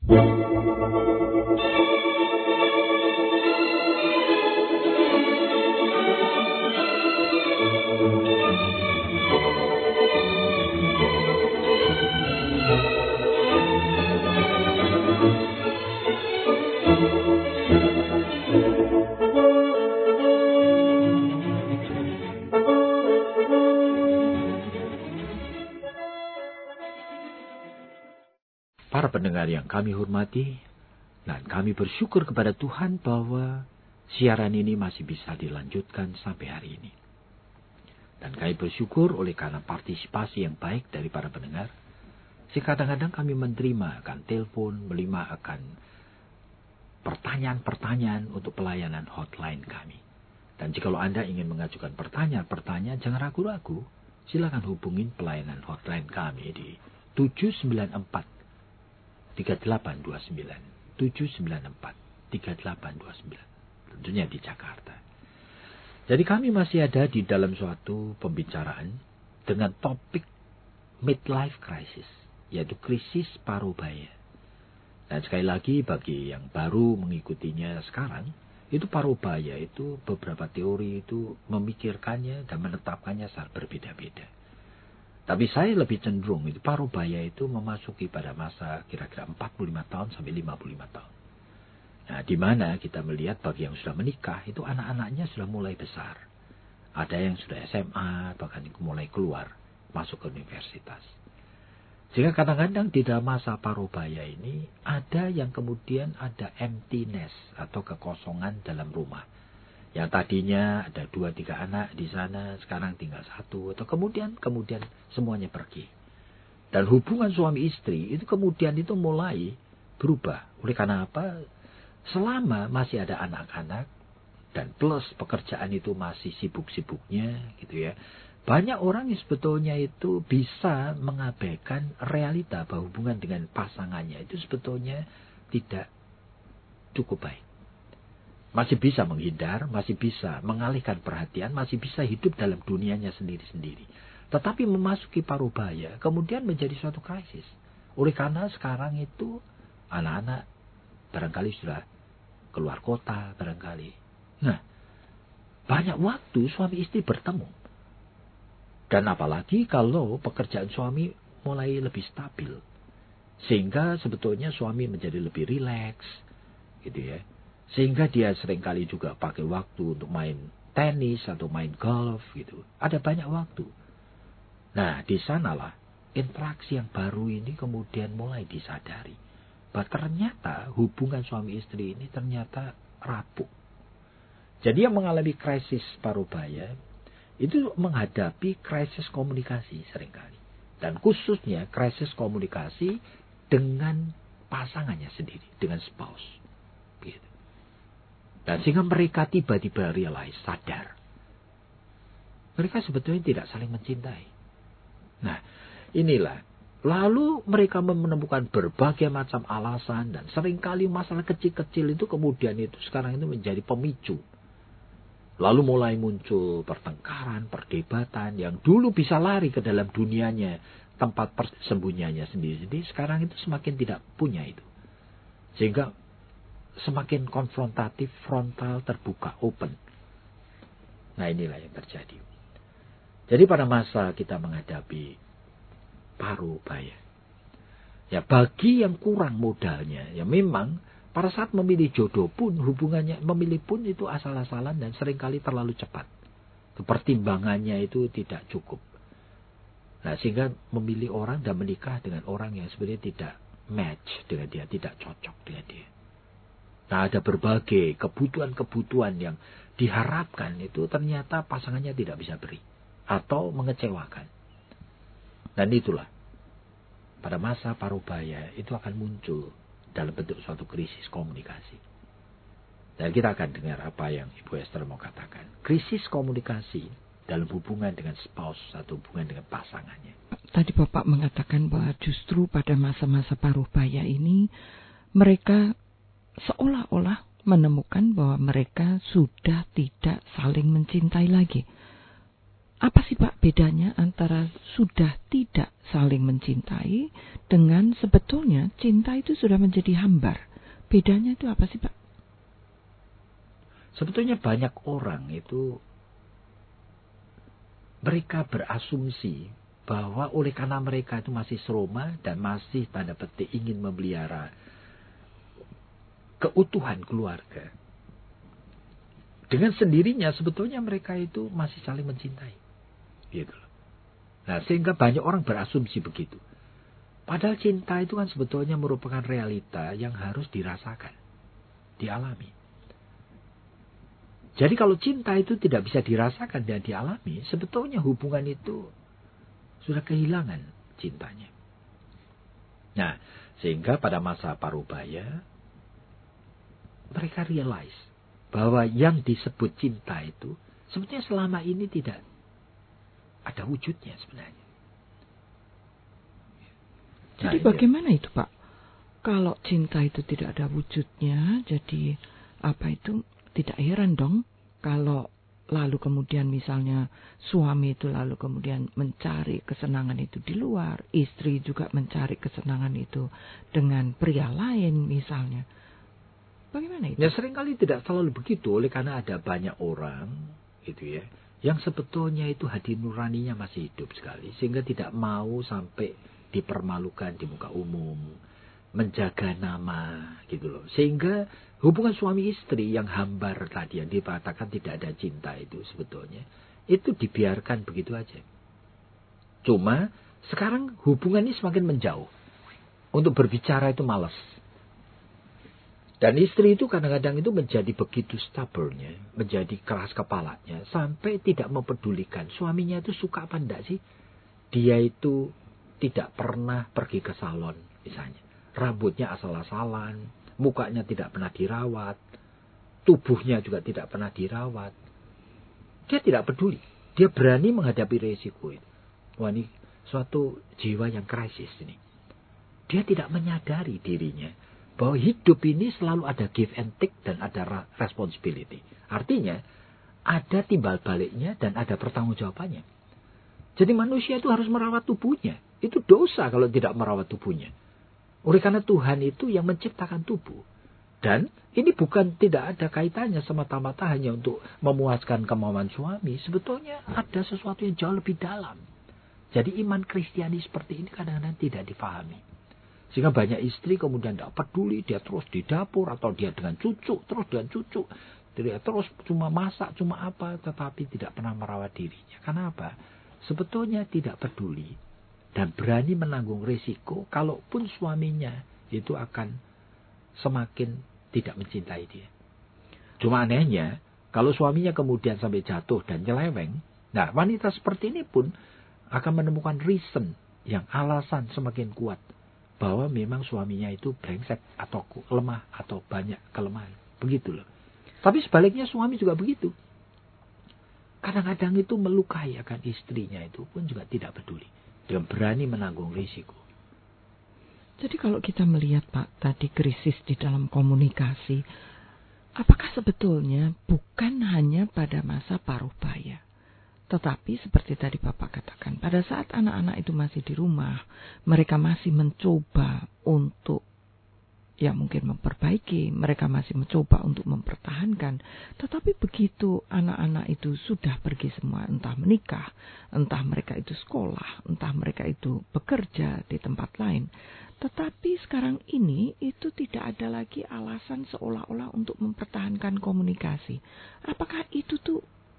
Para pendengar yang kami hormati, dan kami bersyukur kepada Tuhan bahwa siaran ini masih bisa dilanjutkan sampai hari ini. Dan kami bersyukur oleh karena partisipasi yang baik dari para pendengar. Kadang-kadang kami menerima akan telepon, menerima akan pertanyaan-pertanyaan untuk pelayanan hotline kami. Dan jika Anda ingin mengajukan pertanyaan-pertanyaan, jangan ragu-ragu. Silakan hubungin pelayanan hotline kami di 794-3829. 794-3829. Tentunya di Jakarta. Jadi kami masih ada di dalam suatu pembicaraan dengan topik midlife crisis, yaitu krisis parubaya. Dan sekali lagi bagi yang baru mengikutinya sekarang, itu parubaya itu beberapa teori itu memikirkannya dan menetapkannya sangat berbeda-beda. Tapi saya lebih cenderung itu parubaya itu memasuki pada masa kira-kira 45 tahun sampai 55 tahun. Nah, di mana kita melihat bagi yang sudah menikah itu anak-anaknya sudah mulai besar. Ada yang sudah SMA, bahkan mulai keluar, masuk ke universitas. Sehingga kadang-kadang di dalam masa parubaya ini ada yang kemudian ada emptiness atau kekosongan dalam rumah. Yang tadinya ada 2-3 anak di sana, sekarang tinggal 1. Atau kemudian semuanya pergi. Dan hubungan suami istri itu kemudian itu mulai berubah. Oleh karena apa? Selama masih ada anak-anak dan plus pekerjaan itu masih sibuk-sibuknya gitu ya. Banyak orang yang sebetulnya itu bisa mengabaikan realita bahwa hubungan dengan pasangannya itu sebetulnya tidak cukup baik. Masih bisa menghindar, masih bisa mengalihkan perhatian, masih bisa hidup dalam dunianya sendiri-sendiri. Tetapi memasuki parubaya kemudian menjadi suatu krisis. Oleh karena sekarang itu anak-anak barangkali sudah keluar kota barangkali. Nah, banyak waktu suami istri bertemu. Dan apalagi kalau pekerjaan suami mulai lebih stabil. Sehingga sebetulnya suami menjadi lebih rileks gitu ya. Sehingga dia seringkali juga pakai waktu untuk main tenis atau main golf gitu. Ada banyak waktu. Nah, di sanalah interaksi yang baru ini kemudian mulai disadari. Bahwa ternyata hubungan suami istri ini ternyata rapuh. Jadi yang mengalami krisis parubaya itu menghadapi krisis komunikasi seringkali. Dan khususnya krisis komunikasi dengan pasangannya sendiri, dengan spouse. Gitu. Dan sehingga mereka tiba-tiba realize, sadar. Mereka sebetulnya tidak saling mencintai. Nah, inilah. Lalu mereka menemukan berbagai macam alasan dan seringkali masalah kecil-kecil itu kemudian itu sekarang itu menjadi pemicu. Lalu mulai muncul pertengkaran, perdebatan yang dulu bisa lari ke dalam dunianya, tempat persembunyiannya sendiri-sendiri, sekarang itu semakin tidak punya itu. Sehingga semakin konfrontatif, frontal, terbuka, open. Nah, inilah yang terjadi. Jadi pada masa kita menghadapi parubaya, ya bagi yang kurang modalnya, ya memang pada saat memilih jodoh pun hubungannya, memilih pun itu asal-asalan dan seringkali terlalu cepat. Pertimbangannya itu tidak cukup. Nah, sehingga memilih orang dan menikah dengan orang yang sebenarnya tidak match dengan dia, tidak cocok dengan dia. Nah, ada berbagai kebutuhan-kebutuhan yang diharapkan itu ternyata pasangannya tidak bisa beri. Atau mengecewakan. Dan itulah. Pada masa parubaya itu akan muncul dalam bentuk suatu krisis komunikasi. Dan kita akan dengar apa yang Ibu Esther mau katakan. Krisis komunikasi dalam hubungan dengan spouse atau hubungan dengan pasangannya. Tadi Bapak mengatakan bahwa justru pada masa-masa parubaya ini mereka seolah-olah menemukan bahwa mereka sudah tidak saling mencintai lagi. Apa sih Pak bedanya antara sudah tidak saling mencintai dengan sebetulnya cinta itu sudah menjadi hambar? Bedanya itu apa sih Pak? Sebetulnya banyak orang itu mereka berasumsi bahwa oleh karena mereka itu masih serumah dan masih tanda petik ingin memelihara keutuhan keluarga, dengan sendirinya sebetulnya mereka itu masih saling mencintai. Gitu. Nah, sehingga banyak orang berasumsi begitu. Padahal cinta itu kan sebetulnya merupakan realita yang harus dirasakan, dialami. Jadi kalau cinta itu tidak bisa dirasakan dan dialami, sebetulnya hubungan itu sudah kehilangan cintanya. Nah, sehingga pada masa parubaya, mereka realize bahwa yang disebut cinta itu sebetulnya selama ini tidak ada wujudnya sebenarnya. Jadi bagaimana itu Pak? Kalau cinta itu tidak ada wujudnya, jadi apa itu tidak heran dong kalau lalu kemudian misalnya suami itu lalu kemudian mencari kesenangan itu di luar, istri juga mencari kesenangan itu dengan pria lain misalnya. Bagaimana itu? Ya seringkali tidak selalu begitu, oleh karena ada banyak orang gitu ya, yang sebetulnya itu hati nuraninya masih hidup sekali, sehingga tidak mau sampai dipermalukan di muka umum, menjaga nama gitu loh. Sehingga hubungan suami istri yang hambar tadi, yang dikatakan tidak ada cinta itu sebetulnya, itu dibiarkan begitu aja. Cuma sekarang hubungan ini semakin menjauh. Untuk berbicara itu malas. Dan istri itu kadang-kadang itu menjadi begitu stubbornnya, menjadi keras kepalanya, sampai tidak mempedulikan suaminya itu suka apa enggak sih. Dia itu tidak pernah pergi ke salon misalnya. Rambutnya asal-asalan, mukanya tidak pernah dirawat, tubuhnya juga tidak pernah dirawat. Dia tidak peduli, dia berani menghadapi resiko itu. Wah, ini suatu jiwa yang krisis ini. Dia tidak menyadari dirinya bahwa hidup ini selalu ada give and take dan ada responsibility. Artinya, ada timbal baliknya dan ada pertanggungjawabannya. Jadi manusia itu harus merawat tubuhnya. Itu dosa kalau tidak merawat tubuhnya. Oleh karena Tuhan itu yang menciptakan tubuh. Dan ini bukan tidak ada kaitannya semata-mata hanya untuk memuaskan kemauan suami. Sebetulnya ada sesuatu yang jauh lebih dalam. Jadi iman Kristiani seperti ini kadang-kadang tidak difahami. Sehingga banyak istri kemudian tidak peduli, dia terus di dapur atau dia dengan cucu, terus dengan cucu. Dia terus cuma masak, cuma apa, tetapi tidak pernah merawat dirinya. Kenapa? Sebetulnya tidak peduli dan berani menanggung risiko kalaupun suaminya itu akan semakin tidak mencintai dia. Cuma anehnya, kalau suaminya kemudian sampai jatuh dan nyeleweng, nah wanita seperti ini pun akan menemukan reason yang alasan semakin kuat bahwa memang suaminya itu brengsek atau lemah atau banyak kelemahan. Begitu loh. Tapi sebaliknya suami juga begitu. Kadang-kadang itu melukai akan istrinya itu pun juga tidak peduli. Dia berani menanggung risiko. Jadi kalau kita melihat Pak tadi krisis di dalam komunikasi, apakah sebetulnya bukan hanya pada masa parubaya? Tetapi seperti tadi Bapak katakan, pada saat anak-anak itu masih di rumah, mereka masih mencoba untuk mungkin memperbaiki, mereka masih mencoba untuk mempertahankan. Tetapi begitu anak-anak itu sudah pergi semua, entah menikah, entah mereka itu sekolah, entah mereka itu bekerja di tempat lain. Tetapi sekarang ini itu tidak ada lagi alasan seolah-olah untuk mempertahankan komunikasi. Apakah itu tuh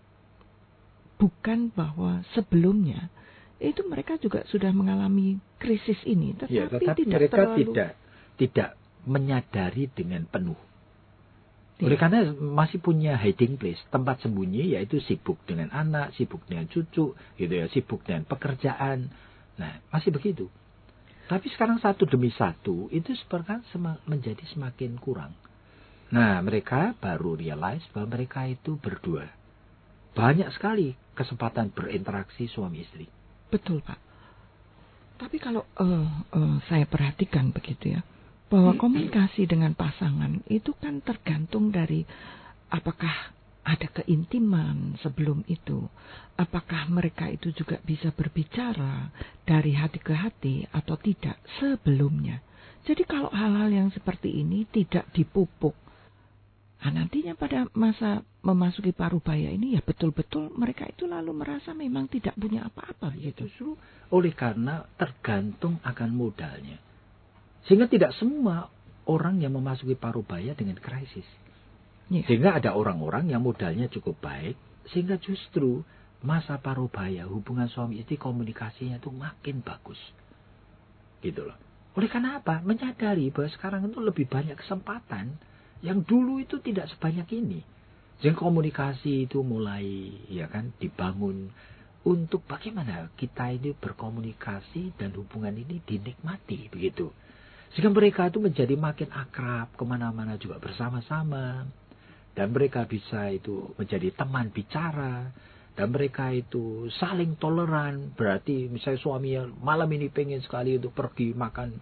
bukan bahwa sebelumnya itu mereka juga sudah mengalami krisis ini, tetapi mereka tidak menyadari dengan penuh. Oleh karena masih punya hiding place, tempat sembunyi, yaitu sibuk dengan anak, sibuk dengan cucu, gitu ya, sibuk dengan pekerjaan. Nah, masih begitu. Tapi sekarang satu demi satu itu sekarang menjadi semakin kurang. Nah, mereka baru realize bahwa mereka itu berdua. Banyak sekali kesempatan berinteraksi suami istri. Betul, Pak. Tapi kalau saya perhatikan begitu ya, bahwa komunikasi dengan pasangan itu kan tergantung dari apakah ada keintiman sebelum itu? Apakah mereka itu juga bisa berbicara dari hati ke hati atau tidak sebelumnya? Jadi kalau hal-hal yang seperti ini tidak dipupuk, nantinya pada masa memasuki parubaya ini ya betul-betul mereka itu lalu merasa memang tidak punya apa-apa gitu. Justru oleh karena tergantung akan modalnya. Sehingga tidak semua orang yang memasuki parubaya dengan krisis. Yeah. Sehingga ada orang-orang yang modalnya cukup baik, sehingga justru masa parubaya hubungan suami istri komunikasinya itu makin bagus. Gitu loh. Oleh karena apa? Menyadari bahwa sekarang itu lebih banyak kesempatan yang dulu itu tidak sebanyak ini. Sehingga komunikasi itu mulai ya kan dibangun untuk bagaimana kita ini berkomunikasi dan hubungan ini dinikmati begitu. Sehingga mereka itu menjadi makin akrab, kemana-mana juga bersama-sama. Dan mereka bisa itu menjadi teman bicara. Dan mereka itu saling toleran. Berarti misalnya suami yang malam ini pengen sekali untuk pergi makan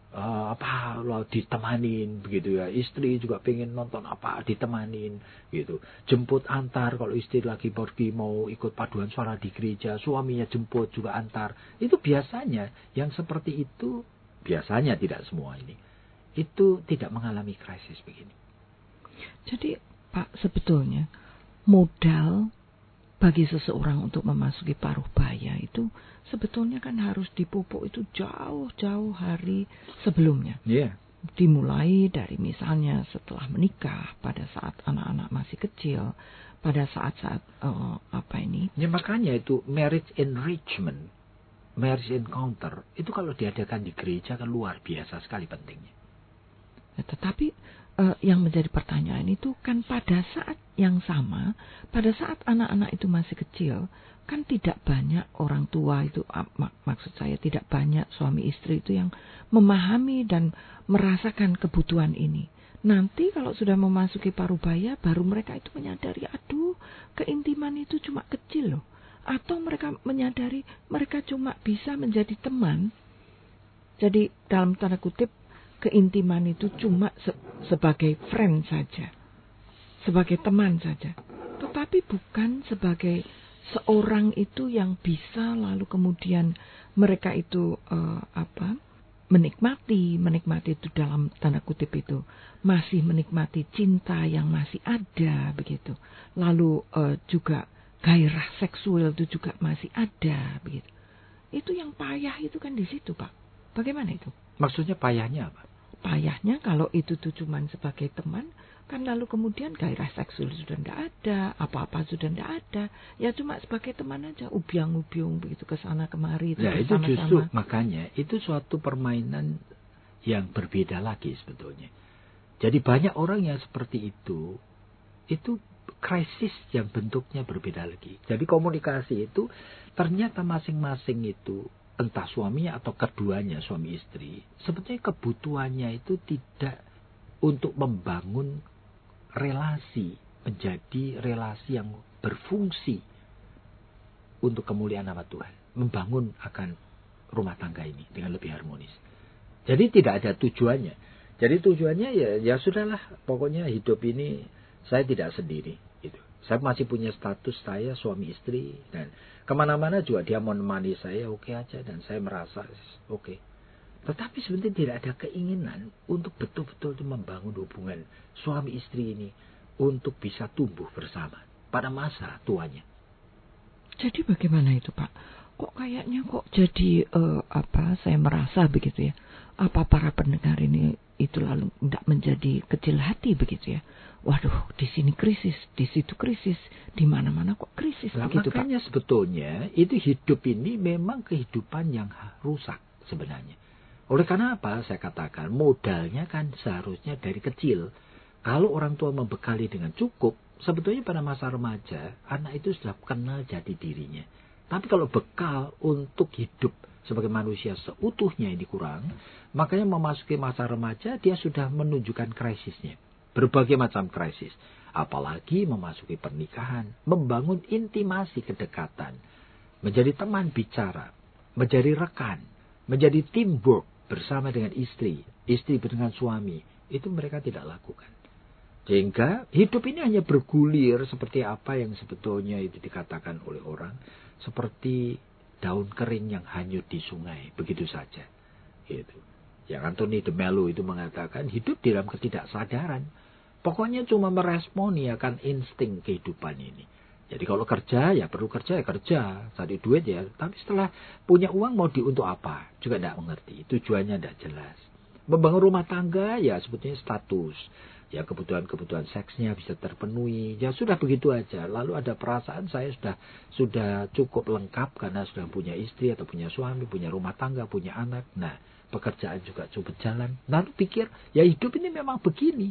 ditemanin begitu ya. Istri juga pengen nonton apa ditemanin gitu. Jemput antar kalau istri lagi pergi mau ikut paduan suara di gereja, suaminya jemput juga antar. Itu biasanya yang seperti itu, biasanya tidak semua ini, itu tidak mengalami krisis begini. Jadi Pak, sebetulnya modal bagi seseorang untuk memasuki parubaya itu sebetulnya kan harus dipupuk itu jauh-jauh hari sebelumnya. Yeah. Dimulai dari misalnya setelah menikah, pada saat anak-anak masih kecil, pada saat-saat Ya makanya itu marriage enrichment, marriage encounter itu kalau diadakan di gereja kan luar biasa sekali pentingnya. Ya, tetapi yang menjadi pertanyaan itu kan pada saat yang sama, pada saat anak-anak itu masih kecil, kan tidak banyak orang tua itu, maksud saya tidak banyak suami istri itu yang memahami dan merasakan kebutuhan ini. Nanti kalau sudah memasuki parubaya, baru mereka itu menyadari, aduh, keintiman itu cuma kecil loh. Atau mereka menyadari mereka cuma bisa menjadi teman. Jadi dalam tanda kutip, keintiman itu cuma sebagai friend saja, sebagai teman saja, tetapi bukan sebagai seorang itu yang bisa lalu kemudian mereka itu menikmati itu dalam tanda kutip itu masih menikmati cinta yang masih ada begitu, lalu juga gairah seksual itu juga masih ada begitu. Itu yang payah itu kan di situ, Pak. Bagaimana itu? Maksudnya payahnya apa? Payahnya kalau itu tuh cuma sebagai teman, kan lalu kemudian gairah seksual sudah tidak ada, apa-apa sudah tidak ada, ya cuma sebagai teman aja, ubiang-ubiung begitu ke sana kemari. Ya itu justru makanya itu suatu permainan yang berbeda lagi sebetulnya. Jadi banyak orang yang seperti itu krisis yang bentuknya berbeda lagi. Jadi komunikasi itu ternyata masing-masing itu entah suaminya atau keduanya suami istri, sebetulnya kebutuhannya itu tidak untuk membangun relasi menjadi relasi yang berfungsi untuk kemuliaan nama Tuhan, membangun akan rumah tangga ini dengan lebih harmonis. Jadi tidak ada tujuannya. Jadi tujuannya ya sudahlah, pokoknya hidup ini saya tidak sendiri. Gitu. Saya masih punya status saya suami istri dan kemana-mana juga dia mau menemani saya oke aja dan saya merasa oke. Tetapi sebenarnya tidak ada keinginan untuk betul-betul membangun hubungan suami istri ini untuk bisa tumbuh bersama pada masa tuanya. Jadi bagaimana itu Pak? Kok kayaknya kok jadi saya merasa begitu ya. Apa para pendengar ini itu lalu tidak menjadi kecil hati begitu ya? Waduh, di sini krisis, di situ krisis, di mana-mana kok krisis begitu Pak. Makanya sebetulnya itu hidup ini memang kehidupan yang rusak sebenarnya. Oleh karena apa saya katakan modalnya kan seharusnya dari kecil. Kalau orang tua membekali dengan cukup, sebetulnya pada masa remaja anak itu sudah kenal jati dirinya. Tapi kalau bekal untuk hidup sebagai manusia seutuhnya ini kurang, makanya memasuki masa remaja dia sudah menunjukkan krisisnya. Berbagai macam krisis. Apalagi memasuki pernikahan, membangun intimasi kedekatan, menjadi teman bicara, menjadi rekan, menjadi teamwork bersama dengan istri dengan suami, itu mereka tidak lakukan. Sehingga hidup ini hanya bergulir seperti apa yang sebetulnya itu dikatakan oleh orang. Seperti daun kering yang hanyut di sungai. Begitu saja. Gitu. Yang Anthony de Mello itu mengatakan hidup di dalam ketidaksadaran. Pokoknya cuma meresponi akan insting kehidupan ini. Jadi kalau kerja, ya perlu kerja, ya kerja. Cari duit ya. Tapi setelah punya uang mau untuk apa? Juga tidak mengerti. Tujuannya tidak jelas. Membangun rumah tangga, ya sebetulnya status. Ya kebutuhan-kebutuhan seksnya bisa terpenuhi. Ya sudah begitu aja. Lalu ada perasaan saya sudah cukup lengkap karena sudah punya istri atau punya suami, punya rumah tangga, punya anak. Nah, pekerjaan juga cukup jalan. Lalu pikir, ya hidup ini memang begini.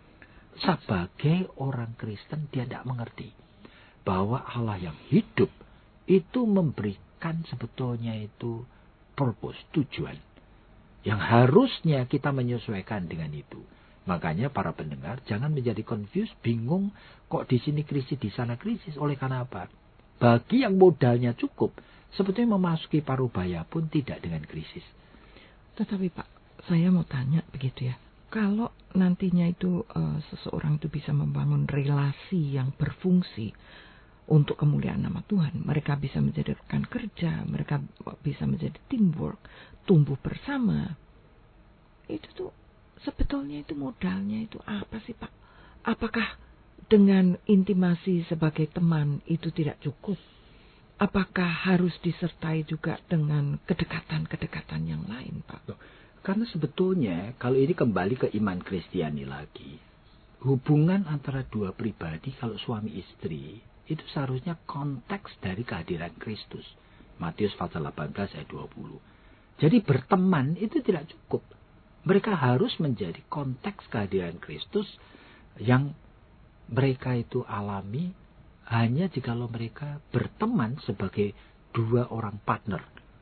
Sebagai orang Kristen dia tidak mengerti bahwa Allah yang hidup itu memberikan sebetulnya itu purpose, tujuan. Yang harusnya kita menyesuaikan dengan itu. Makanya para pendengar jangan menjadi confused, bingung kok di sini krisis, di sana krisis. Oleh karena apa? Bagi yang modalnya cukup, sebetulnya memasuki parubaya pun tidak dengan krisis. Tetapi Pak, saya mau tanya begitu ya. Kalau nantinya itu seseorang itu bisa membangun relasi yang berfungsi untuk kemuliaan nama Tuhan. Mereka bisa menjadi rekan kerja, mereka bisa menjadi teamwork, tumbuh bersama. Itu tuh sebetulnya itu modalnya itu apa sih Pak? Apakah dengan intimasi sebagai teman itu tidak cukup? Apakah harus disertai juga dengan kedekatan-kedekatan yang lain Pak? Karena sebetulnya kalau ini kembali ke iman Kristiani lagi. Hubungan antara dua pribadi kalau suami istri itu seharusnya konteks dari kehadiran Kristus. Matius pasal 18 ayat 20. Jadi berteman itu tidak cukup. Mereka harus menjadi konteks kehadiran Kristus yang mereka itu alami hanya jikalau mereka berteman sebagai dua orang partner.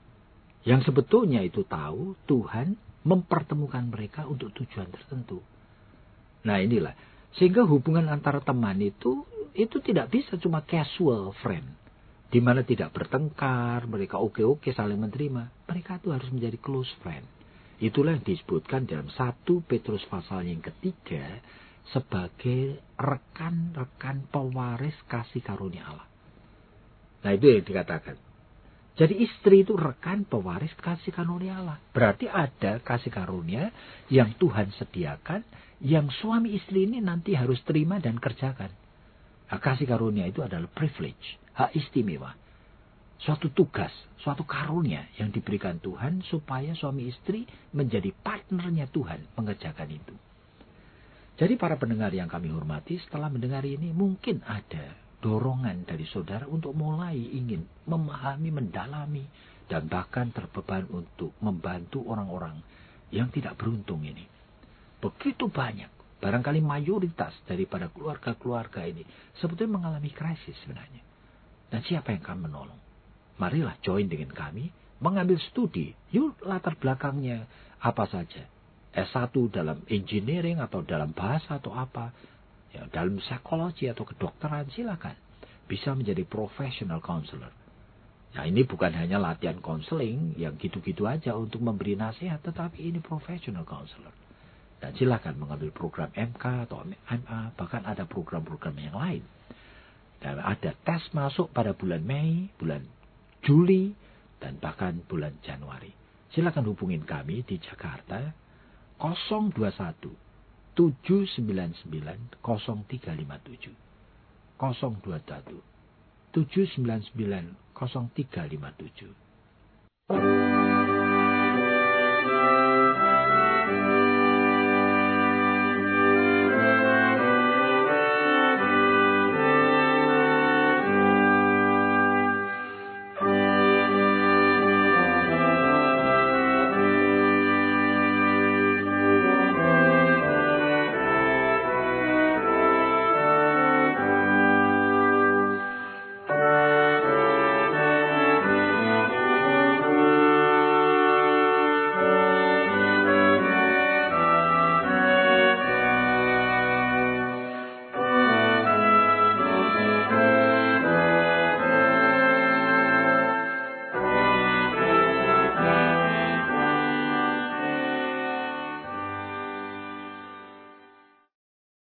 Yang sebetulnya itu tahu Tuhan mempertemukan mereka untuk tujuan tertentu. Nah inilah. Sehingga hubungan antara teman itu tidak bisa cuma casual friend. Di mana tidak bertengkar, mereka oke-oke saling menerima. Mereka itu harus menjadi close friend. Itulah yang disebutkan dalam 1 Petrus pasal yang ketiga sebagai rekan-rekan pewaris kasih karunia Allah. Nah itu yang dikatakan. Jadi istri itu rekan pewaris kasih karunia Allah. Berarti ada kasih karunia yang Tuhan sediakan, yang suami istri ini nanti harus terima dan kerjakan. Nah, kasih karunia itu adalah privilege, hak istimewa. Suatu tugas, suatu karunia yang diberikan Tuhan supaya suami istri menjadi partnernya Tuhan mengerjakan itu. Jadi para pendengar yang kami hormati, setelah mendengar ini mungkin ada dorongan dari saudara untuk mulai ingin memahami, mendalami, dan bahkan terbeban untuk membantu orang-orang yang tidak beruntung ini. Begitu banyak, barangkali mayoritas daripada keluarga-keluarga ini sebetulnya mengalami krisis sebenarnya. Dan siapa yang akan menolong? Marilah join dengan kami, mengambil studi. Yuk latar belakangnya apa saja. S1 dalam engineering atau dalam bahasa atau apa. Ya, dalam psikologi atau kedokteran silakan. Bisa menjadi professional counselor. Nah ini bukan hanya latihan counseling yang gitu-gitu aja untuk memberi nasihat. Tetapi ini professional counselor. Dan silakan mengambil program MK atau MA. Bahkan ada program-program yang lain. Dan ada tes masuk pada bulan Mei, bulan Juli, dan bahkan bulan Januari. Silakan hubungin kami di Jakarta 021 799 0357 021 799 0357.